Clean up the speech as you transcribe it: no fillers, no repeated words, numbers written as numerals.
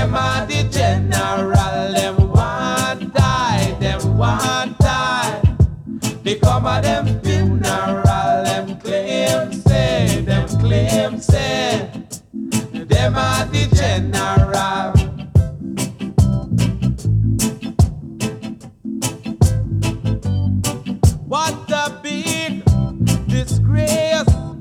Them are the general, them want die, them want die. They come at them funeral, them claim say, them are the general.